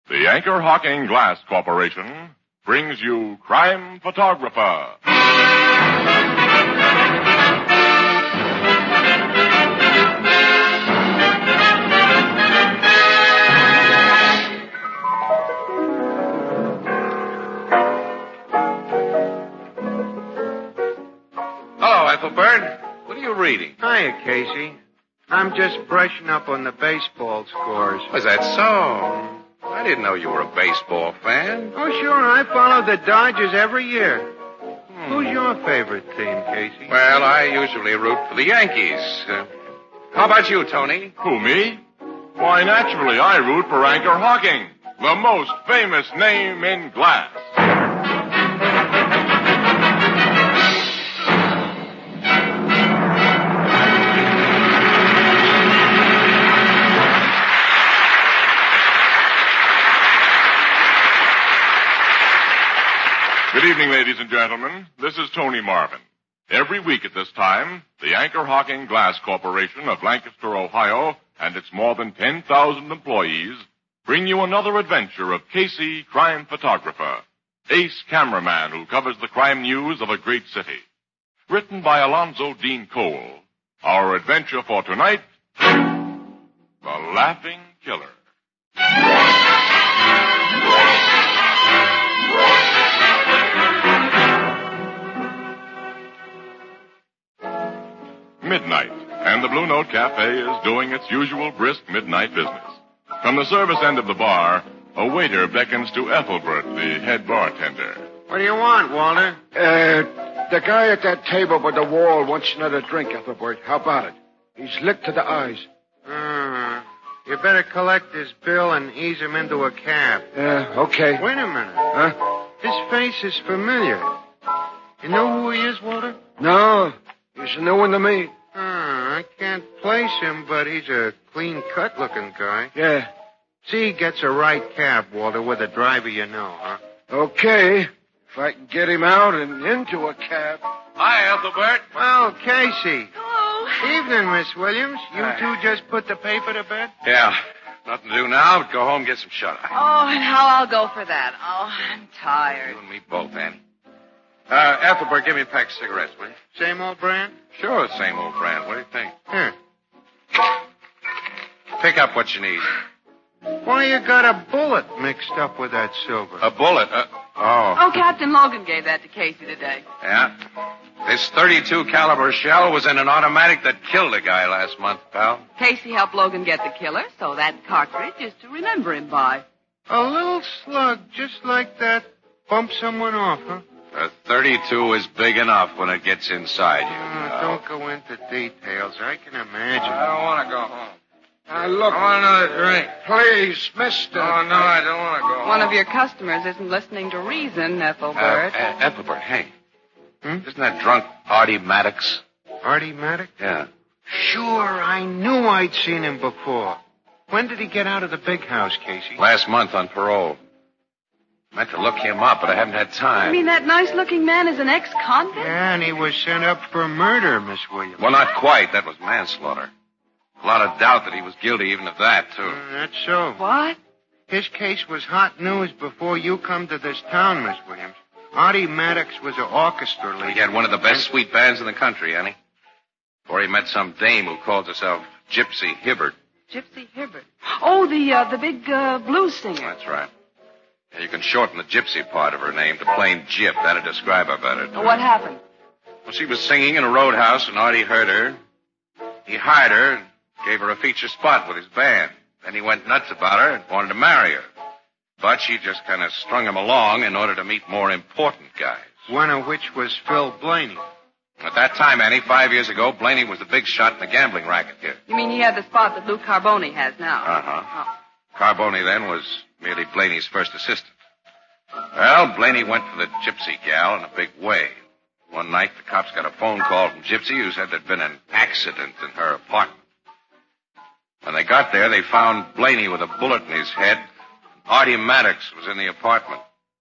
The Anchor Hocking Glass Corporation brings you Crime Photographer. Hello, Ethelbert. What are you reading? Hiya, Casey. I'm just brushing up on the baseball scores. Was that so? I didn't know you were a baseball fan. Oh, sure. I follow the Dodgers every year. Who's your favorite team, Casey? Well, I usually root for the Yankees. How about you, Tony? Who, me? Why, naturally, I root for Anchor Hocking, the most famous name in glass. Good evening, ladies and gentlemen. This is Tony Marvin. Every week at this time, the Anchor Hocking Glass Corporation of Lancaster, Ohio, and its more than 10,000 employees bring you another adventure of Casey, crime photographer, ace cameraman who covers the crime news of a great city. Written by Alonzo Dean Cole. Our adventure for tonight, The Laughing Killer. Midnight, and the Blue Note Cafe is doing its usual brisk midnight business. From the service end of the bar, a waiter beckons to Ethelbert, the head bartender. What do you want, Walter? The guy at that table by the wall wants another drink, Ethelbert. How about it? He's licked to the eyes. You better collect his bill and ease him into a cab. Okay. Wait a minute. Huh? His face is familiar. You know who he is, Walter? No, he's a new one to me. I can't place him, but he's a clean-cut looking guy. Yeah. See, he gets a right cab, Walter, with a driver you know, huh? Okay. If I can get him out and into a cab. Hi, Ethelbert. Well, Casey. Hello. Evening, Miss Williams. You two just put the paper to bed? Yeah. Nothing to do now but go home and get some shut-eye. Oh, and how I'll go for that. Oh, I'm tired. You and me both, Annie. Ethelbert, give me a pack of cigarettes, will you? Same old brand? Sure, same old brand. What do you think? Here. Pick up what you need. Why you got a bullet mixed up with that silver? A bullet. Oh, Captain Logan gave that to Casey today. Yeah. This .32 caliber shell was in an automatic that killed a guy last month, pal. Casey helped Logan get the killer, so that cartridge is to remember him by. A little slug just like that bump someone off, huh? A .32 is big enough when it gets inside you. Don't go into details. I can imagine. I don't want to go home. Look. I want another drink. Please, mister. Oh, no, I don't want to go home. One of your customers isn't listening to reason, Ethelbert. Ethelbert, hey. Isn't that drunk Artie Maddox? Artie Maddox? Yeah. Sure, I knew I'd seen him before. When did he get out of the big house, Casey? Last month on parole. Meant to look him up, but I haven't had time. You mean that nice-looking man is an ex-convict? Yeah, and he was sent up for murder, Miss Williams. Well, not quite. That was manslaughter. A lot of doubt that he was guilty even of that, too. That's so. What? His case was hot news before you come to this town, Miss Williams. Artie Maddox was an orchestra leader. He had one of the best sweet bands in the country, Annie. Before he met some dame who called herself Gypsy Hibbert. Gypsy Hibbert. Oh, the big blues singer. That's right. Yeah, you can shorten the gypsy part of her name to plain Gyp. That'd describe her better. What happened? Well, she was singing in a roadhouse, and Artie heard her. He hired her and gave her a feature spot with his band. Then he went nuts about her and wanted to marry her. But she just kind of strung him along in order to meet more important guys. One of which was Phil Blaney. At that time, Annie, 5 years ago, Blaney was the big shot in the gambling racket here. You mean he had the spot that Lou Carboni has now? Uh-huh. Oh. Carboni then was merely Blaney's first assistant. Well, Blaney went for the Gypsy gal in a big way. One night, the cops got a phone call from Gypsy who said there'd been an accident in her apartment. When they got there, they found Blaney with a bullet in his head. Artie Maddox was in the apartment.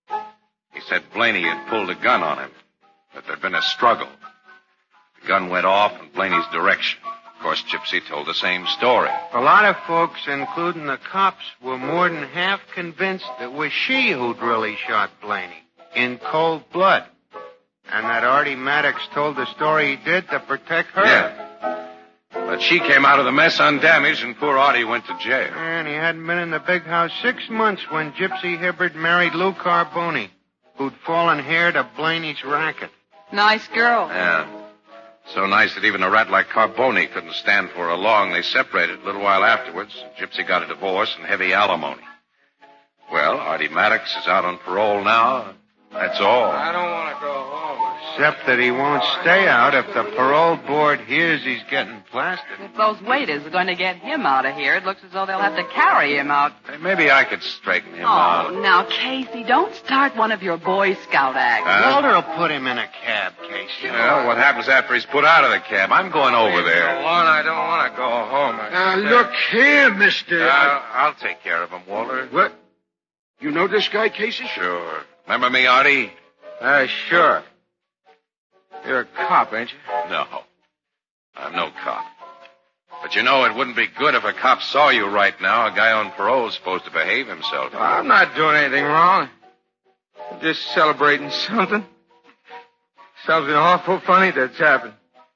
He said Blaney had pulled a gun on him, that there'd been a struggle. The gun went off in Blaney's direction. Of course, Gypsy told the same story. A lot of folks, including the cops, were more than half convinced it was she who'd really shot Blaney in cold blood. And that Artie Maddox told the story he did to protect her. Yeah. But she came out of the mess undamaged, and poor Artie went to jail. And he hadn't been in the big house 6 months when Gypsy Hibbard married Lou Carboni, who'd fallen heir to Blaney's racket. Nice girl. Yeah. So nice that even a rat like Carboni couldn't stand for her long. They separated a little while afterwards. Gypsy got a divorce and heavy alimony. Well, Artie Maddox is out on parole now. That's all. I don't want to go home. Except that he won't stay out if the parole board hears he's getting plastered. If those waiters are going to get him out of here, it looks as though they'll have to carry him out. Hey, maybe I could straighten him out. Oh, now, Casey, don't start one of your Boy Scout acts. Walter will put him in a cab, Casey. Well, what happens after he's put out of the cab? I'm going over there. Go on, I don't want to go home. Now, look here, mister. I'll take care of him, Walter. What? You know this guy, Casey? Sure. Remember me, Artie? Sure. You're a cop, ain't you? No. I'm no cop. But you know, it wouldn't be good if a cop saw you right now. A guy on parole is supposed to behave himself. I'm not doing anything wrong. I'm just celebrating something. Something awful funny that's happened.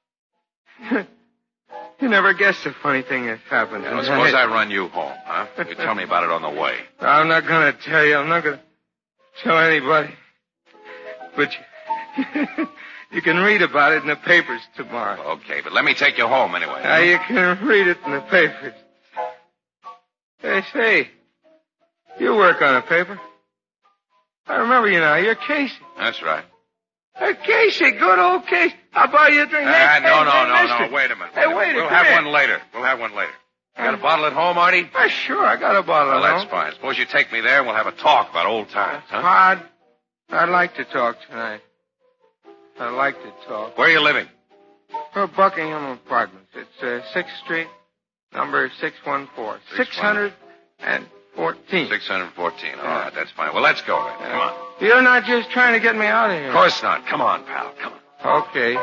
You never guess the funny thing that's happened. Well, suppose I run you home, huh? You tell me about it on the way. I'm not going to tell you. I'm not going to tell anybody. But you can read about it in the papers tomorrow. Okay, but let me take you home anyway. Now, you can read it in the papers. Hey, say, you work on a paper. I remember you now. You're Casey. That's right. Hey, Casey, good old Casey. I'll buy you a drink. No. Wait a minute. Hey, wait a minute. We'll have one later. You got a bottle at home, Artie? Sure, I got a bottle Well, at that's home. fine. Suppose you take me there and we'll have a talk about old times, huh? Hard. I'd like to talk tonight. I'd like to talk. Where are you living? For Buckingham Apartments. It's 6th Street, number 614. 614. 614. All right, that's fine. Well, let's go then. Come on. You're not just trying to get me out of here. Of course not. Come on, pal. Come on. Okay.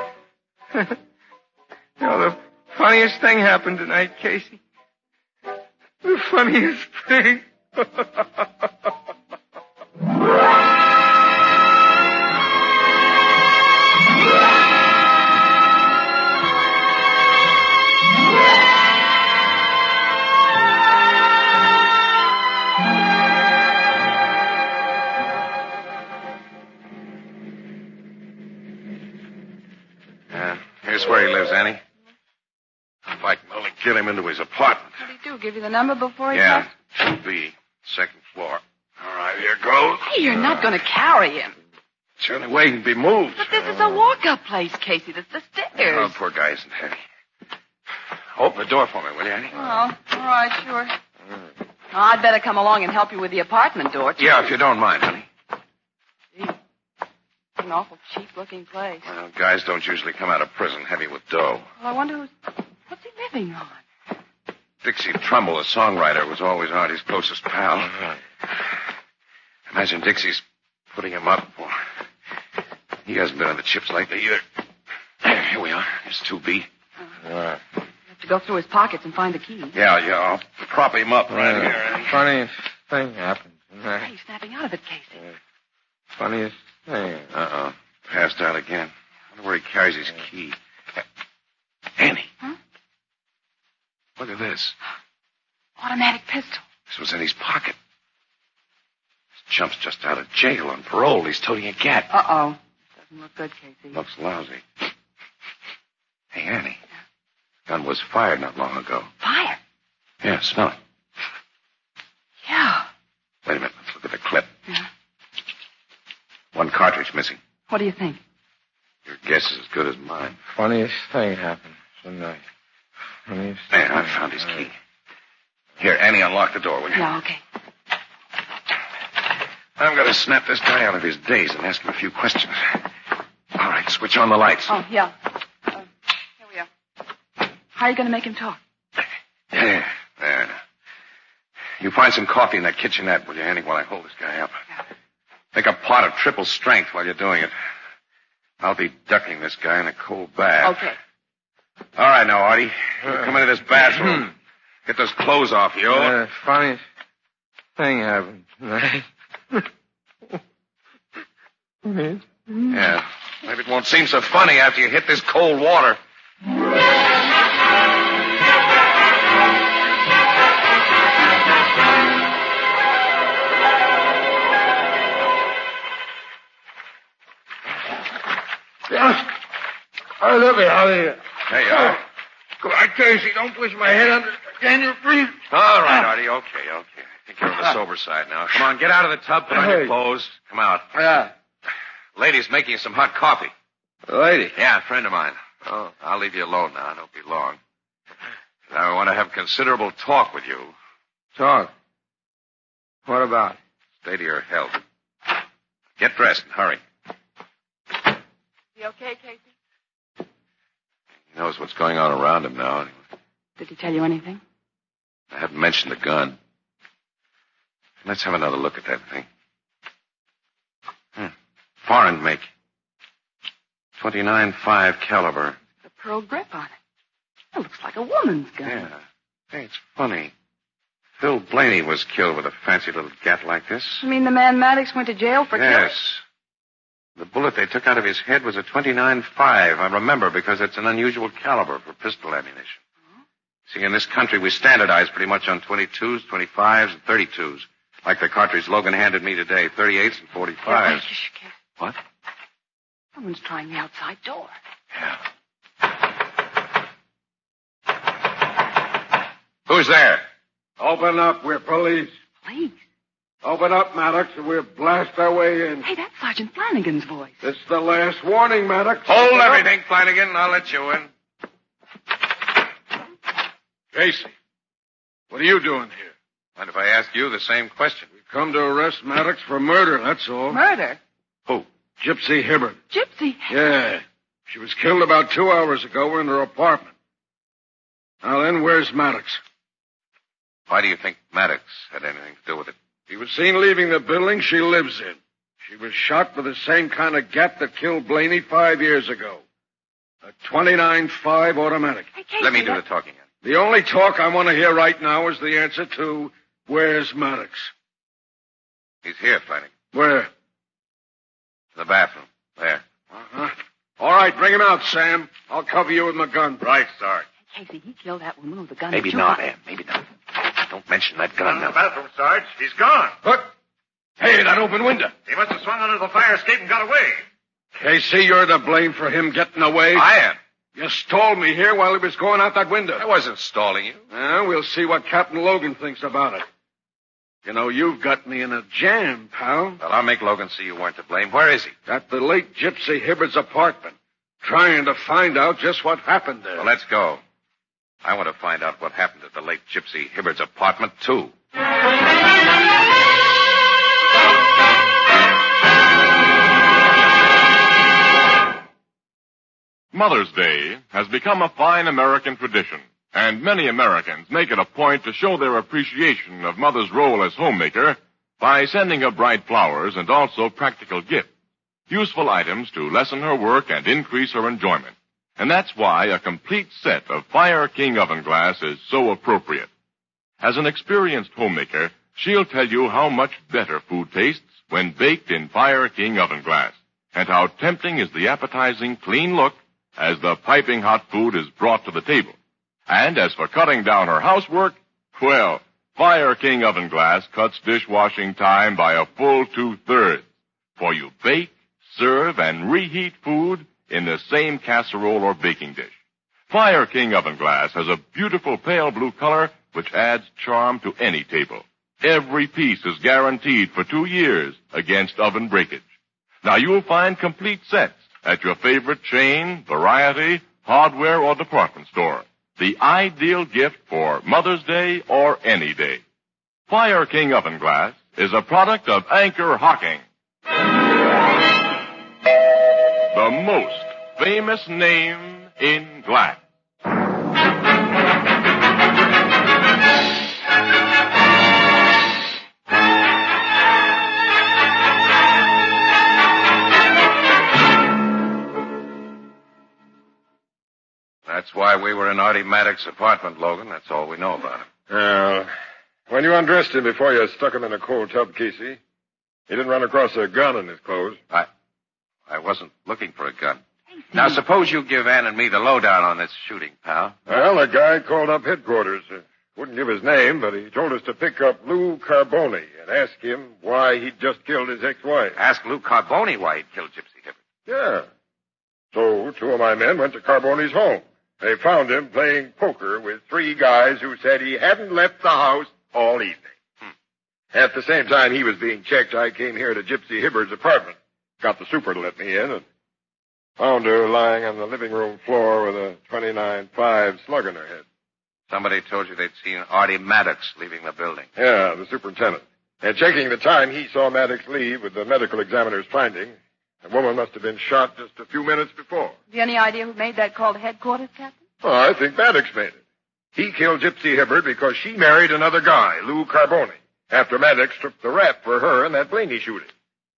You know, the funniest thing happened tonight, Casey. The funniest thing. Here's where he lives, Annie. If I can only get him into his apartment. What did he do? Give you the number before he Yeah, left? should be second floor. All right, here goes. Hey, you're not going to carry him. It's the only way he can be moved. But this is a walk-up place, Casey. That's the stairs. Oh, poor guy isn't heavy. Open the door for me, will you, Annie? Oh, all right, sure. Now, I'd better come along and help you with the apartment door, too. Yeah, if you don't mind, honey. Gee, it's an awful cheap-looking place. Well, guys don't usually come out of prison heavy with dough. Well, I wonder what's he living on? Dixie Trumbull, the songwriter, was always Artie's closest pal. Imagine Dixie's putting him up. He hasn't been on the chips lately either. Here we are. Here's 2B. You have to go through his pockets and find the key. Yeah, I'll prop him up right here. Funniest thing happened tonight. Hey, he's snapping out of it, Casey. Funniest thing. Uh-oh. Passed out again. I wonder where he carries his key. Annie. Huh? Look at this. Automatic pistol. This was in his pocket. This chump's just out of jail on parole. He's toting a gat. Uh-oh. Doesn't look good, Casey. Looks lousy. Hey, Annie. Gun was fired not long ago. Fire? Yeah, smell it. Yeah. Wait a minute. Let's look at the clip. Yeah. One cartridge missing. What do you think? Your guess is as good as mine. Funniest thing happened tonight. Funniest Man, thing. I found his key. Here, Annie, unlock the door, will you? Yeah, okay. I'm going to snap this guy out of his daze and ask him a few questions. All right, switch on the lights. Oh, yeah. Here we are. How are you going to make him talk? Yeah, there now. You find some coffee in that kitchenette, will you, Annie, while I hold this guy up? Yeah. Make a pot of triple strength while you're doing it. I'll be ducking this guy in a cold bath. Okay. All right, now, Artie. You come into this bathroom. Get those clothes off you. Funniest thing happened. Yeah. Maybe it won't seem so funny after you hit this cold water. Oh, look at There you are. Come on, Casey, don't push my head under. Can you breathe? All right, Artie. Okay. I think you're on the sober side now. Come on, get out of the tub, put on your clothes. Come out. Yeah. Lady's making you some hot coffee. Lady. Yeah, a friend of mine. Oh, I'll leave you alone now. Don't be long. I want to have considerable talk with you. Talk. What about? Stay to your health. Get dressed and hurry. You okay, Casey? He knows what's going on around him now. Anyway. Did he tell you anything? I haven't mentioned the gun. Let's have another look at that thing. Foreign make. 29.5 caliber. The pearl grip on it. It looks like a woman's gun. Yeah. Hey, it's funny. Phil Blaney was killed with a fancy little gat like this. You mean the man Maddox went to jail for killing? Yes. The bullet they took out of his head was a 29.5. I remember because it's an unusual caliber for pistol ammunition. Uh-huh. See, in this country, we standardize pretty much on 22s, 25s, and 32s. Like the cartridge Logan handed me today, 38s and 45s. What? Someone's trying the outside door. Yeah. Who's there? Open up. We're police. Please. Open up, Maddox, and we'll blast our way in. Hey, that's Sergeant Flanagan's voice. This is the last warning, Maddox. Hold everything, Flanagan. I'll let you in. Casey, what are you doing here? Mind if I ask you the same question? We've come to arrest Maddox for murder, that's all. Murder? Who? Gypsy Hibbert. Gypsy? Yeah. She was killed about 2 hours ago in her apartment. Now then, where's Maddox? Why do you think Maddox had anything to do with it? He was seen leaving the building she lives in. She was shot with the same kind of gat that killed Blaney 5 years ago. A 29.5 automatic. Hey, Casey, Let me do the talking. The only talk I want to hear right now is the answer to, where's Maddox? He's here, Flanagan. Where? In the bathroom. There. Uh-huh. All right, bring him out, Sam. I'll cover you with my gun. Right, Sarge. Hey, Casey, he killed that woman with a gun. Maybe not, Em. Maybe not. Don't mention that gun now. bathroom, Sarge. He's gone. What? Hey, that open window. He must have swung under the fire escape and got away. Casey, you're to blame for him getting away. I am. You stalled me here while he was going out that window. I wasn't stalling you. We'll see what Captain Logan thinks about it. You know, you've got me in a jam, pal. Well, I'll make Logan see you weren't to blame. Where is he? At the late Gypsy Hibbert's apartment. Trying to find out just what happened there. Well, let's go. I want to find out what happened at the late Gypsy Hibbert's apartment, too. Mother's Day has become a fine American tradition, and many Americans make it a point to show their appreciation of Mother's role as homemaker by sending her bright flowers and also practical gifts, useful items to lessen her work and increase her enjoyment. And that's why a complete set of Fire King oven glass is so appropriate. As an experienced homemaker, she'll tell you how much better food tastes when baked in Fire King oven glass, and how tempting is the appetizing, clean look as the piping hot food is brought to the table. And as for cutting down her housework, well, Fire King oven glass cuts dishwashing time by a full 2/3. For you bake, serve, and reheat food in the same casserole or baking dish. Fire King oven glass has a beautiful pale blue color which adds charm to any table. Every piece is guaranteed for 2 years against oven breakage. Now you'll find complete sets at your favorite chain, variety, hardware, or department store. The ideal gift for Mother's Day or any day. Fire King oven glass is a product of Anchor Hocking. The most famous name in glass. That's That's why we were in Artie Maddox's apartment, Logan. That's all we know about him. When you undressed him before you stuck him in a cold tub, Casey, he didn't run across a gun in his clothes. I wasn't looking for a gun. Now, suppose you give Ann and me the lowdown on this shooting, pal. Well, a guy called up headquarters. Wouldn't give his name, but he told us to pick up Lou Carboni and ask him why he'd just killed his ex-wife. Ask Lou Carboni why he'd killed Gypsy Hibbert. Yeah. So 2 of my men went to Carboni's home. They found him playing poker with 3 guys who said he hadn't left the house all evening. At the same time he was being checked, I came here to Gypsy Hibbert's apartment. Got the super to let me in and found her lying on the living room floor with a .29-5 slug in her head. Somebody told you they'd seen Artie Maddox leaving the building. Yeah, the superintendent. And checking the time, he saw Maddox leave with the medical examiner's finding. The woman must have been shot just a few minutes before. Have you any idea who made that call to headquarters, Captain? Oh, I think Maddox made it. He killed Gypsy Hibbert because she married another guy, Lou Carboni, after Maddox took the rap for her in that Blaney shooting.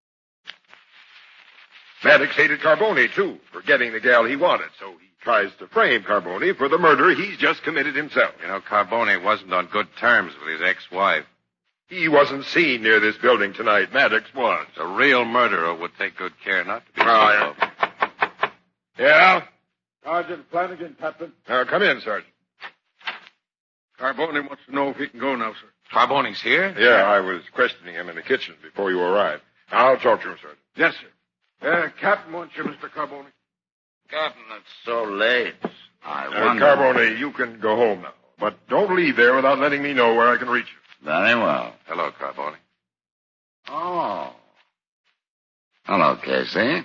Maddox hated Carboni, too, for getting the gal he wanted, so he tries to frame Carboni for the murder he's just committed himself. You know, Carboni wasn't on good terms with his ex-wife. He wasn't seen near this building tonight. Maddox was. A real murderer would take good care not to be seen. Yeah? Sergeant Flanagan, Captain. Come in, Sergeant. Carboni wants to know if he can go now, sir. Carboni's here? Yeah, I was questioning him in the kitchen before you arrived. I'll talk to him, Sergeant. Yes, sir. Captain wants you, Mr. Carboni. Captain, it's so late. I wonder... Carboni, you can go home now. But don't leave there without letting me know where I can reach you. Very well. Hello, Carboni. Oh. Hello, Casey.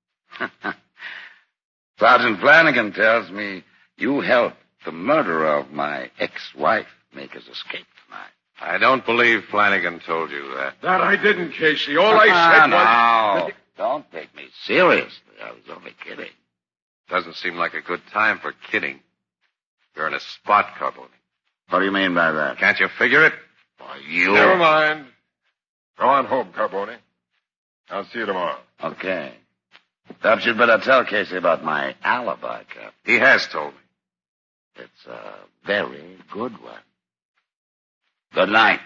Sergeant Flanagan tells me you helped the murderer of my ex-wife make his escape tonight. I don't believe Flanagan told you that. That I didn't, Casey. All I said was... No. Don't take me seriously. I was only kidding. Doesn't seem like a good time for kidding. You're in a spot, Carboni. What do you mean by that? Can't you figure it? Why, you... Never mind. Go on home, Carboni. I'll see you tomorrow. Okay. Perhaps you'd better tell Casey about my alibi, Cap. He has told me. It's a very good one. Good night.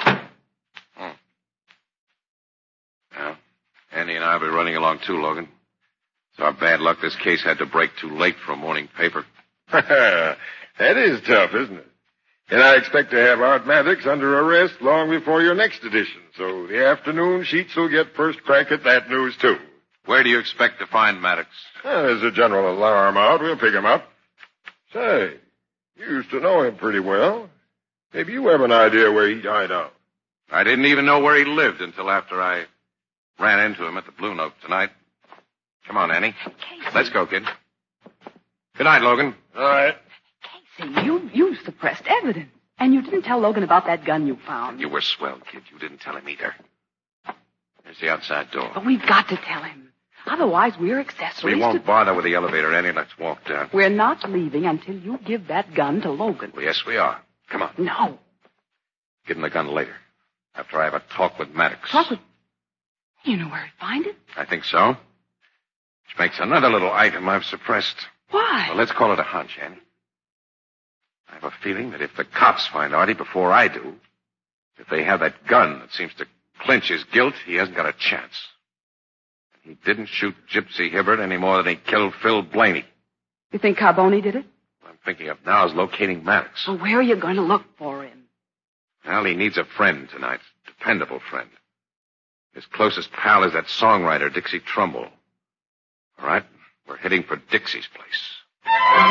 Well, Andy and I will be running along too, Logan. It's our bad luck this case had to break too late for a morning paper. That is tough, isn't it? And I expect to have Art Maddox under arrest long before your next edition, so the afternoon sheets will get first crack at that news, too. Where do you expect to find Maddox? There's a general alarm out. We'll pick him up. Say, you used to know him pretty well. Maybe you have an idea where he'd hide out. I didn't even know where he lived until after I ran into him at the Blue Note tonight. Come on, Annie. Casey. Let's go, kid. Good night, Logan. All right. Casey, you suppressed evidence. And you didn't tell Logan about that gun you found. You were swell, kid. You didn't tell him either. There's the outside door. But we've got to tell him. Otherwise, we're accessories We won't bother with the elevator, Annie. Let's walk down. We're not leaving until you give that gun to Logan. Well, yes, we are. Come on. No. Give him the gun later. After I have a talk with Maddox. Talk with... You know where he'd find it? I think so. Which makes another little item I've suppressed. Why? Well, let's call it a hunch, Annie. I have a feeling that if the cops find Artie before I do, if they have that gun that seems to clinch his guilt, he hasn't got a chance. He didn't shoot Gypsy Hibbert any more than he killed Phil Blaney. You think Carboni did it? What I'm thinking of now is locating Maddox. Well, where are you going to look for him? Well, he needs a friend tonight. Dependable friend. His closest pal is that songwriter, Dixie Trumbull. All right, we're heading for Dixie's place.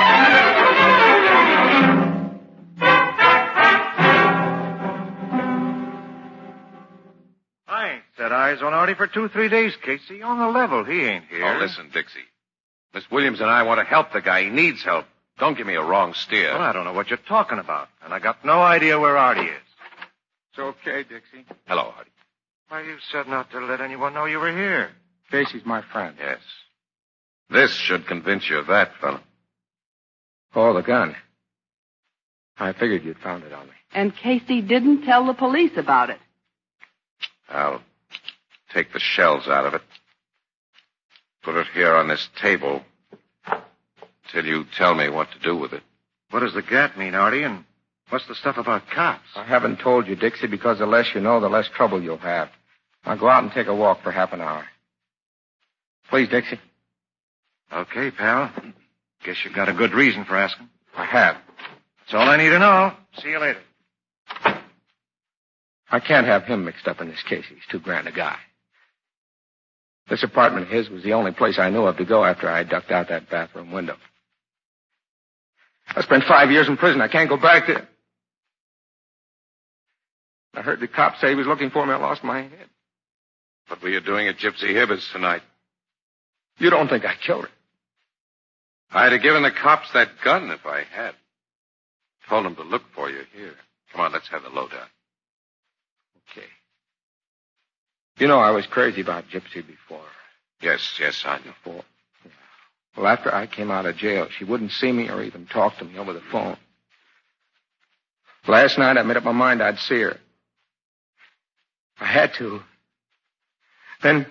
I ain't set eyes on Artie for 2-3 days, Casey. On the level, he ain't here. Oh, listen, Dixie. Miss Williams and I want to help the guy. He needs help. Don't give me a wrong steer. Well, I don't know what you're talking about, and I got no idea where Artie is. It's okay, Dixie. Hello, Artie. Why, you said not to let anyone know you were here. Casey's my friend. Yes. This should convince you of that, fella. Oh, the gun. I figured you'd found it on me. And Casey didn't tell the police about it. I'll take the shells out of it. Put it here on this table. until you tell me what to do with it. What does the gat mean, Artie? And what's the stuff about cops? I haven't told you, Dixie, because the less you know, the less trouble you'll have. Now go out and take a walk for half an hour. Please, Dixie. Okay, pal. Guess you've got a good reason for asking. I have. That's all I need to know. See you later. I can't have him mixed up in this case. He's too grand a guy. This apartment of his was the only place I knew of to go after I ducked out that bathroom window. I spent 5 years in prison. I can't go back there. I heard the cop say he was looking for me. I lost my head. What were you doing at Gypsy Hibbert's tonight? You don't think I killed her? I'd have given the cops that gun if I had. Told them to look for you here. Come on, let's have the lowdown. Okay. You know I was crazy about Gypsy before. Yes, I know. Before. Yeah. Well, after I came out of jail, she wouldn't see me or even talk to me over the phone. Last night I made up my mind I'd see her. I had to. Then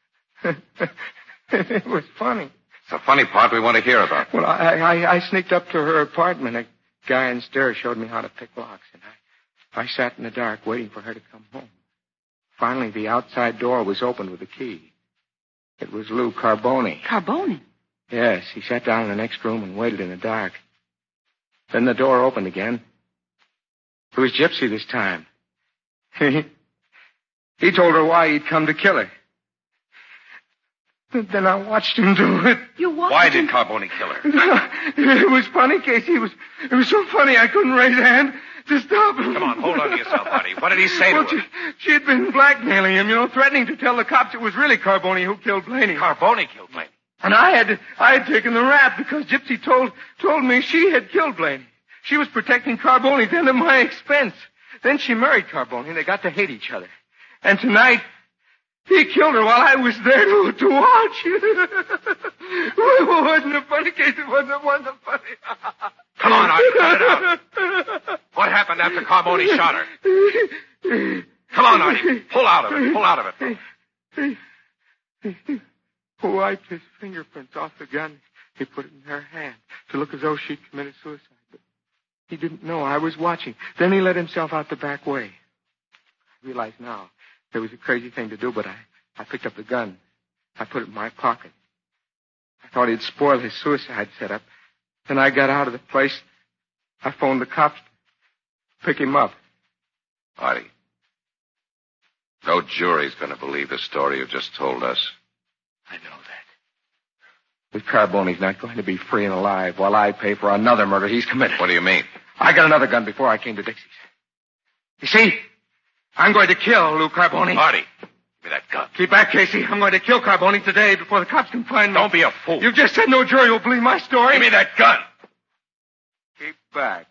it was funny. It's the funny part we want to hear about. Well, I sneaked up to her apartment. A guy in stairs showed me how to pick locks, and I sat in the dark waiting for her to come home. Finally, the outside door was opened with a key. It was Lou Carboni. Carboni? Yes, he sat down in the next room and waited in the dark. Then the door opened again. It was Gypsy this time. He told her why he'd come to kill her. Then I watched him do it. You watched Why him? did Carboni kill her? It was funny, Casey. It was so funny I couldn't raise a hand to stop him. Come on, hold on to yourself, Artie. What did he say to her? She had been blackmailing him, threatening to tell the cops it was really Carboni who killed Blaney. Carboni killed Blaney? And I had taken the rap because Gypsy told me she had killed Blaney. She was protecting Carboni then at my expense. Then she married Carboni and they got to hate each other. And tonight, he killed her while I was there to watch. It wasn't a funny case. It wasn't funny. Come on, Artie, cut it out. What happened after Carboni shot her? Come on, Artie. Pull out of it. He wiped his fingerprints off the gun. He put it in her hand to look as though she'd committed suicide. But he didn't know I was watching. Then he let himself out the back way. I realize now it was a crazy thing to do, but I picked up the gun. I put it in my pocket. I thought he'd spoil his suicide setup. Then I got out of the place. I phoned the cops to pick him up. Artie, no jury's going to believe the story you just told us. I know that. But Carboni's not going to be free and alive while I pay for another murder he's committed. What do you mean? I got another gun before I came to Dixie's. You see, I'm going to kill Lou Carboni. Artie, give me that gun. Keep back, Casey. I'm going to kill Carboni today before the cops can find me. Don't be a fool. You just said no jury will believe my story. Give me that gun. Keep back.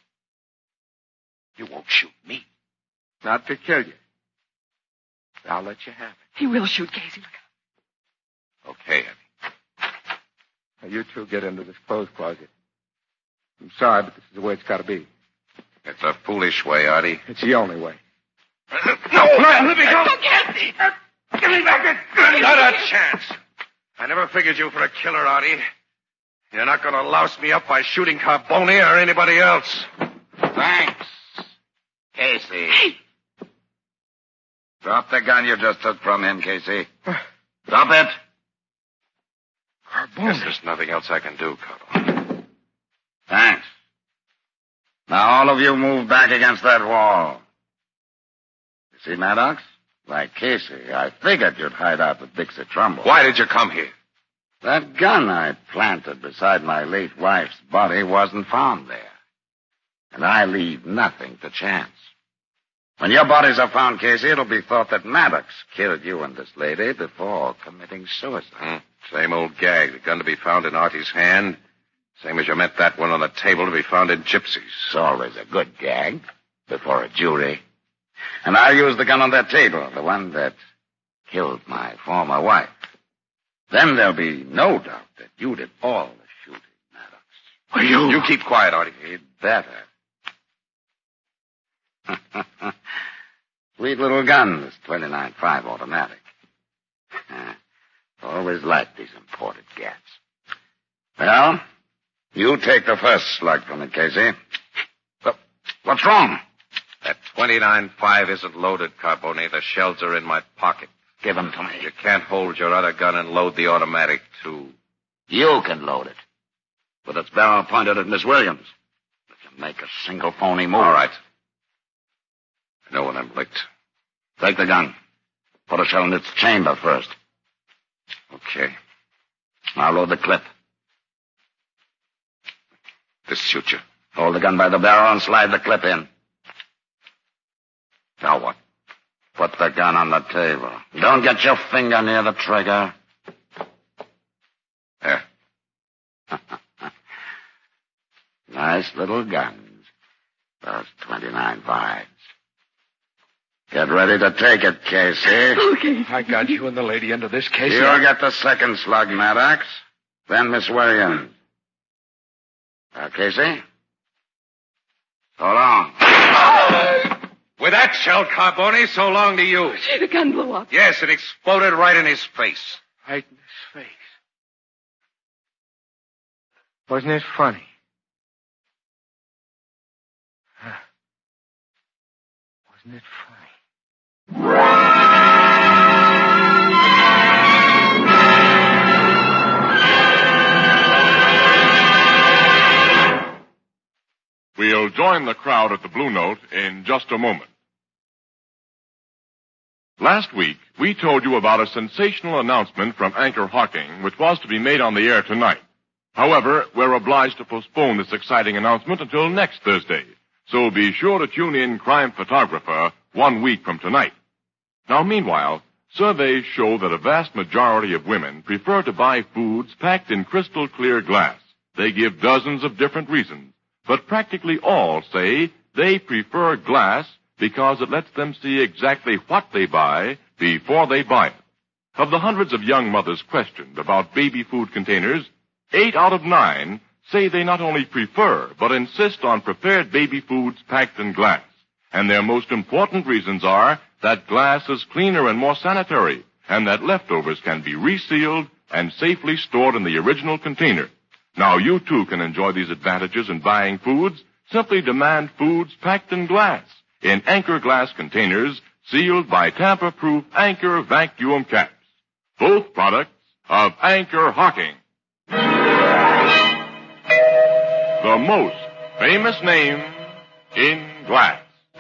You won't shoot me. Not to kill you. I'll let you have it. He will shoot, Casey. Look out. Okay, Abby. Now, you two get into this clothes closet. I'm sorry, but this is the way it's got to be. It's a foolish way, Artie. It's the only way. No! Let me go! Don't get me! Give me back that gun! Not a chance. I never figured you for a killer, Artie. You're not going to louse me up by shooting Carboni or anybody else. Thanks, Casey. Hey! Drop the gun you just took from him, Casey. Drop it. Guess there's nothing else I can do, Carboni. Thanks. Now all of you move back against that wall. You see, Maddox? Like Casey, I figured you'd hide out with Dixie Trumbull. Why did you come here? That gun I planted beside my late wife's body wasn't found there. And I leave nothing to chance. When your bodies are found, Casey, it'll be thought that Maddox killed you and this lady before committing suicide. Same old gag. The gun to be found in Artie's hand. Same as you meant that one on the table to be found in Gypsy's. It's always a good gag before a jury. And I'll use the gun on that table, the one that killed my former wife. Then there'll be no doubt that you did all the shooting, Maddox. Well, you keep quiet, Artie. You'd better. Sweet little gun, this 29.5 automatic. Always liked these imported gats. Well, You take the first slug from it, Casey. What's wrong? That 29.5 isn't loaded, Carbone. The shells are in my pocket. Give them to me. You can't hold your other gun and load the automatic, too. You can load it. With its barrel pointed at Miss Williams. If you make a single phony move. All right. I know when I'm licked. Take the gun. Put a shell in its chamber first. Okay. I'll load the clip. This suit you. Hold the gun by the barrel and slide the clip in. Now what? Put the gun on the table. Don't get your finger near the trigger. There. Nice little guns. Those 29.5s. Get ready to take it, Casey. Okay. I got you and the lady into this, Casey. You'll get the second slug, Maddox. Then Miss Williams. Casey? So long. With that shell, Carbone, so long to you. Gee, the gun blew up. Yes, it exploded right in his face. Right in his face. Wasn't it funny? Huh. Wasn't it funny? We'll join the crowd at the Blue Note in just a moment. Last week, we told you about a sensational announcement from Anchor Hawking, which was to be made on the air tonight. However, we're obliged to postpone this exciting announcement until next Thursday, so be sure to tune in Crime Photographer 1 week from tonight. Now, meanwhile, surveys show that a vast majority of women prefer to buy foods packed in crystal clear glass. They give dozens of different reasons, but practically all say they prefer glass because it lets them see exactly what they buy before they buy it. Of the hundreds of young mothers questioned about baby food containers, 8 out of 9 say they not only prefer, but insist on prepared baby foods packed in glass. And their most important reasons are that glass is cleaner and more sanitary, and that leftovers can be resealed and safely stored in the original container. Now you too can enjoy these advantages in buying foods. Simply demand foods packed in glass, in Anchor glass containers, sealed by tamper-proof Anchor vacuum caps. Both products of Anchor Hawking. The most famous name in glass.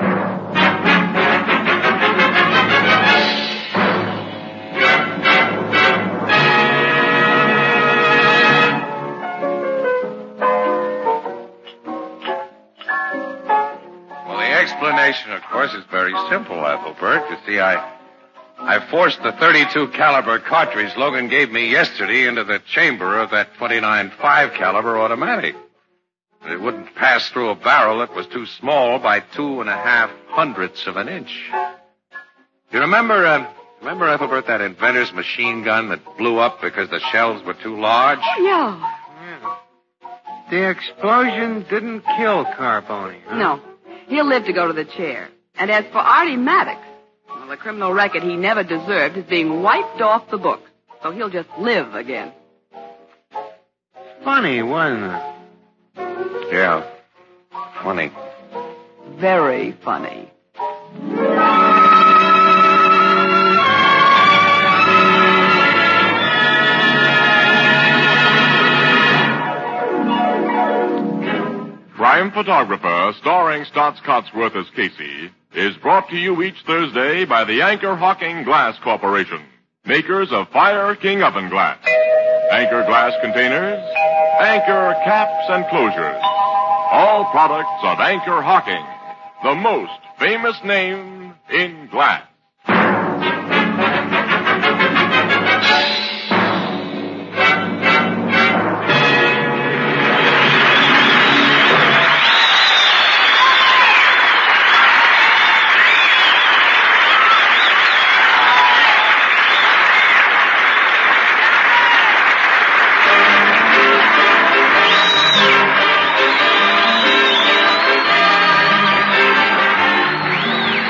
Explanation, of course, is very simple, Ethelbert. You see, I forced the .32 caliber cartridge Logan gave me yesterday into the chamber of that .29.5 caliber automatic. It wouldn't pass through a barrel that was too small by 2.5 hundredths of an inch. You remember Ethelbert, that inventor's machine gun that blew up because the shells were too large? Oh, yeah. The explosion didn't kill Carbone, huh? No. He'll live to go to the chair. And as for Artie Maddox, well, the criminal record he never deserved is being wiped off the books. So he'll just live again. Funny, wasn't it? Yeah. Funny. Very funny. Crime Photographer, starring Stotts Cotsworth as Casey, is brought to you each Thursday by the Anchor Hawking Glass Corporation, makers of Fire King Oven Glass, Anchor Glass Containers, Anchor Caps and Closures. All products of Anchor Hawking, the most famous name in glass.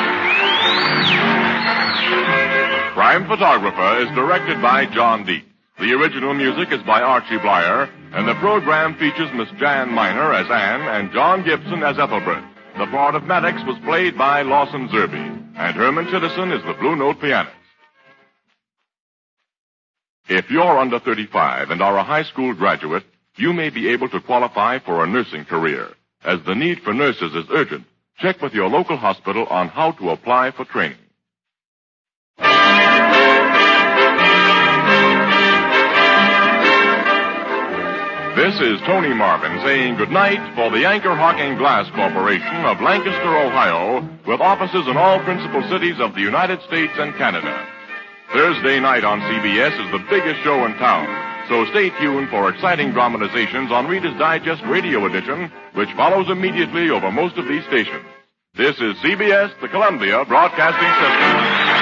Crime Photographer is directed by John Dietz. The original music is by Archie Blyer, and the program features Miss Jan Miner as Anne and John Gibson as Ethelbert. The part of Maddox was played by Lawson Zerby, and Herman Chittison is the Blue Note pianist. If you're under 35 and are a high school graduate, you may be able to qualify for a nursing career. As the need for nurses is urgent, check with your local hospital on how to apply for training. This is Tony Marvin saying goodnight for the Anchor Hocking Glass Corporation of Lancaster, Ohio, with offices in all principal cities of the United States and Canada. Thursday night on CBS is the biggest show in town, so stay tuned for exciting dramatizations on Reader's Digest Radio Edition, which follows immediately over most of these stations. This is CBS, the Columbia Broadcasting System.